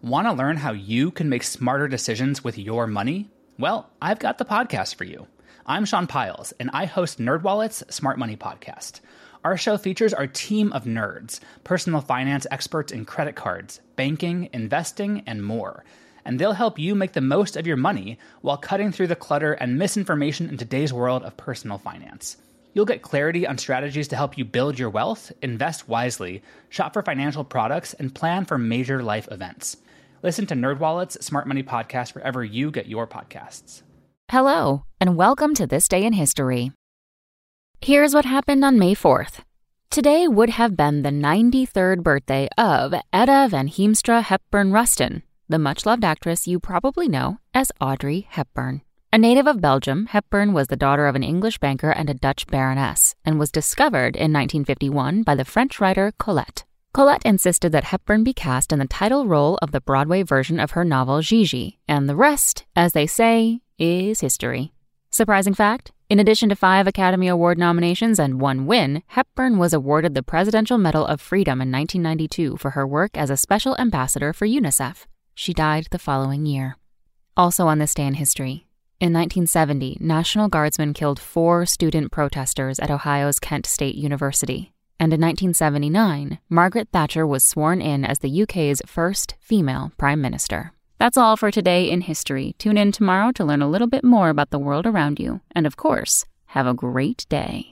Want to learn how you can make smarter decisions with your money? Well, I've got the podcast for you. I'm Sean Piles, and I host NerdWallet's Smart Money Podcast. Our show features our team of nerds, personal finance experts in credit cards, banking, investing, and more. And they'll help you make the most of your money while cutting through the clutter and misinformation in today's world of personal finance. You'll get clarity on strategies to help you build your wealth, invest wisely, shop for financial products, and plan for major life events. Listen to NerdWallet's Smart Money Podcast wherever you get your podcasts. Hello, and welcome to This Day in History. Here's what happened on May 4th. Today would have been the 93rd birthday of Etta Van Heemstra Hepburn Rustin, the much-loved actress you probably know as Audrey Hepburn. A native of Belgium, Hepburn was the daughter of an English banker and a Dutch baroness, and was discovered in 1951 by the French writer Colette. Colette insisted that Hepburn be cast in the title role of the Broadway version of her novel Gigi, and the rest, as they say, is history. Surprising fact, in addition to 5 Academy Award nominations and 1 win, Hepburn was awarded the Presidential Medal of Freedom in 1992 for her work as a special ambassador for UNICEF. She died the following year. Also on this day in history, in 1970, National Guardsmen killed 4 student protesters at Ohio's Kent State University. And in 1979, Margaret Thatcher was sworn in as the UK's first female prime minister. That's all for today in history. Tune in tomorrow to learn a little bit more about the world around you. And of course, have a great day.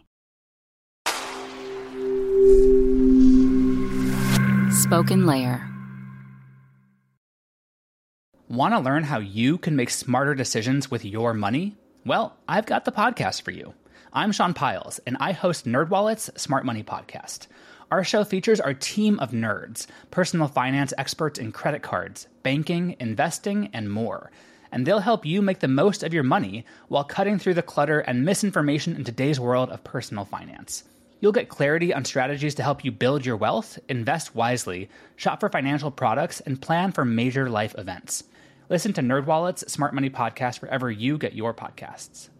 Spoken Layer. Want to learn how you can make smarter decisions with your money? Well, I've got the podcast for you. I'm Sean Piles, and I host NerdWallet's Smart Money Podcast. Our show features our team of nerds, personal finance experts in credit cards, banking, investing, and more. And they'll help you make the most of your money while cutting through the clutter and misinformation in today's world of personal finance. You'll get clarity on strategies to help you build your wealth, invest wisely, shop for financial products, and plan for major life events. Listen to NerdWallet's Smart Money Podcast wherever you get your podcasts.